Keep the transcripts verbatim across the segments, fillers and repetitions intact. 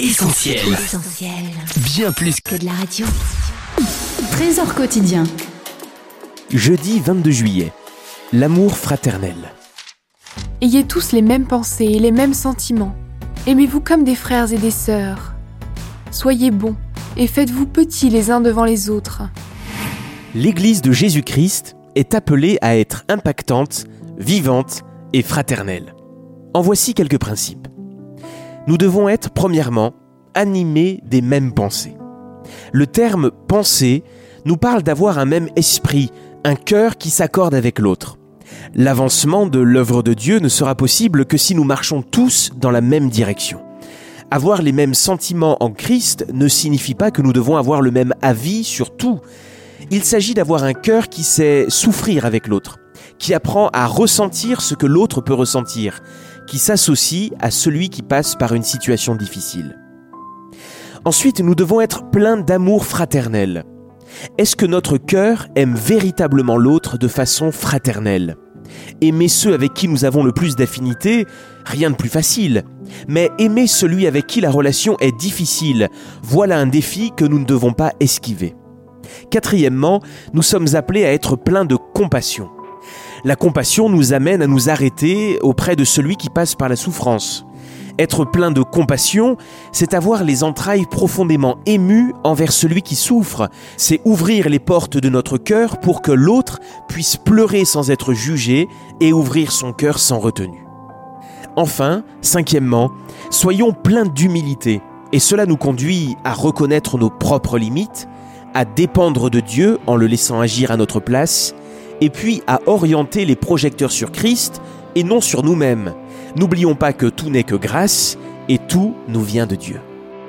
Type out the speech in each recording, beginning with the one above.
Essentiel. Essentiel. Bien plus que de la radio. Trésor quotidien. Jeudi vingt-deux juillet. L'amour fraternel. Ayez tous les mêmes pensées et les mêmes sentiments. Aimez-vous comme des frères et des sœurs. Soyez bons et faites-vous petits les uns devant les autres. L'Église de Jésus-Christ est appelée à être impactante, vivante et fraternelle. En voici quelques principes. Nous devons être, premièrement, animés des mêmes pensées. Le terme « penser » nous parle d'avoir un même esprit, un cœur qui s'accorde avec l'autre. L'avancement de l'œuvre de Dieu ne sera possible que si nous marchons tous dans la même direction. Avoir les mêmes sentiments en Christ ne signifie pas que nous devons avoir le même avis sur tout. Il s'agit d'avoir un cœur qui sait souffrir avec l'autre, qui apprend à ressentir ce que l'autre peut ressentir, qui s'associe à celui qui passe par une situation difficile. Ensuite, nous devons être pleins d'amour fraternel. Est-ce que notre cœur aime véritablement l'autre de façon fraternelle ? Aimer ceux avec qui nous avons le plus d'affinité, rien de plus facile. Mais aimer celui avec qui la relation est difficile, voilà un défi que nous ne devons pas esquiver. Quatrièmement, nous sommes appelés à être pleins de compassion. La compassion nous amène à nous arrêter auprès de celui qui passe par la souffrance. Être plein de compassion, c'est avoir les entrailles profondément émues envers celui qui souffre. C'est ouvrir les portes de notre cœur pour que l'autre puisse pleurer sans être jugé et ouvrir son cœur sans retenue. Enfin, cinquièmement, soyons pleins d'humilité. Et cela nous conduit à reconnaître nos propres limites, à dépendre de Dieu en le laissant agir à notre place, et puis à orienter les projecteurs sur Christ et non sur nous-mêmes. N'oublions pas que tout n'est que grâce et tout nous vient de Dieu.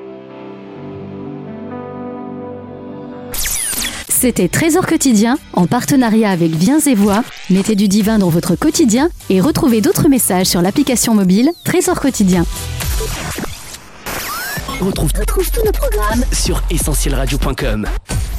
C'était Trésor quotidien en partenariat avec Viens et Voix. Mettez du divin dans votre quotidien et retrouvez d'autres messages sur l'application mobile Trésor quotidien. Retrouve, retrouve tous nos programmes sur essentiel radio point com.